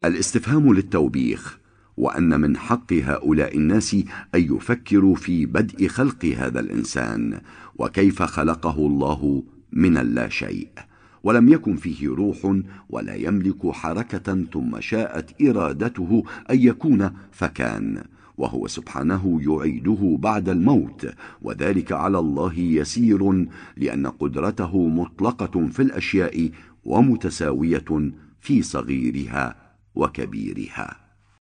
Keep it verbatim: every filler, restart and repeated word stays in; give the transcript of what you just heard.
الاستفهام للتوبيخ، وأن من حق هؤلاء الناس أن يفكروا في بدء خلق هذا الإنسان وكيف خلقه الله من اللا شيء، ولم يكن فيه روح ولا يملك حركة، ثم شاءت إرادته أن يكون فكان، وهو سبحانه يعيده بعد الموت، وذلك على الله يسير، لأن قدرته مطلقة في الأشياء ومتساوية في صغيرها وكبيرها.